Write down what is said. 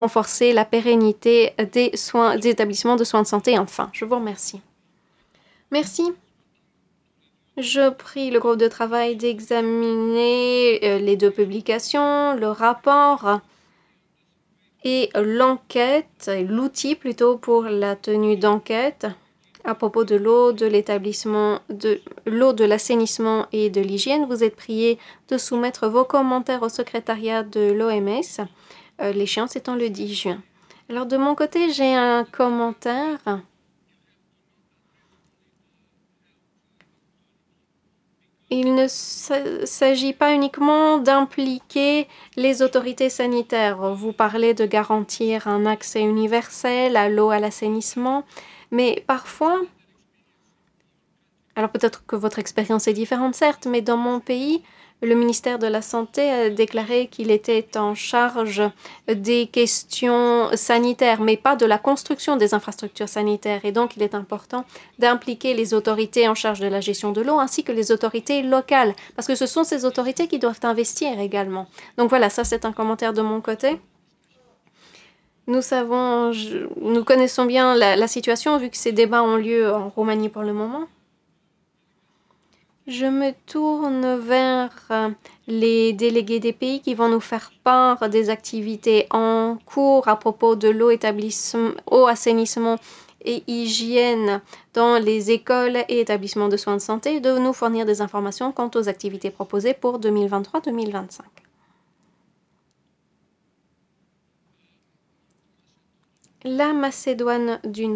renforcer la pérennité des établissements de soins de santé enfin. Je vous remercie. Merci. Je prie le groupe de travail d'examiner les deux publications, le rapport et l'enquête, l'outil plutôt pour la tenue d'enquête à propos de l'eau, de l'établissement, de l'eau, de l'assainissement et de l'hygiène. Vous êtes priés de soumettre vos commentaires au secrétariat de l'OMS, l'échéance étant le 10 juin. Alors de mon côté, j'ai un commentaire. Il ne s'agit pas uniquement d'impliquer les autorités sanitaires. Vous parlez de garantir un accès universel à l'eau, à l'assainissement, mais parfois, alors peut-être que votre expérience est différente, certes, mais dans mon pays, le ministère de la Santé a déclaré qu'il était en charge des questions sanitaires, mais pas de la construction des infrastructures sanitaires. Et donc, il est important d'impliquer les autorités en charge de la gestion de l'eau, ainsi que les autorités locales, parce que ce sont ces autorités qui doivent investir également. Donc voilà, ça c'est un commentaire de mon côté. Nous connaissons bien la situation, vu que ces débats ont lieu en Roumanie pour le moment. Je me tourne vers les délégués des pays qui vont nous faire part des activités en cours à propos de l'eau, eau, assainissement et hygiène dans les écoles et établissements de soins de santé, de nous fournir des informations quant aux activités proposées pour 2023-2025. La Macédoine du Nord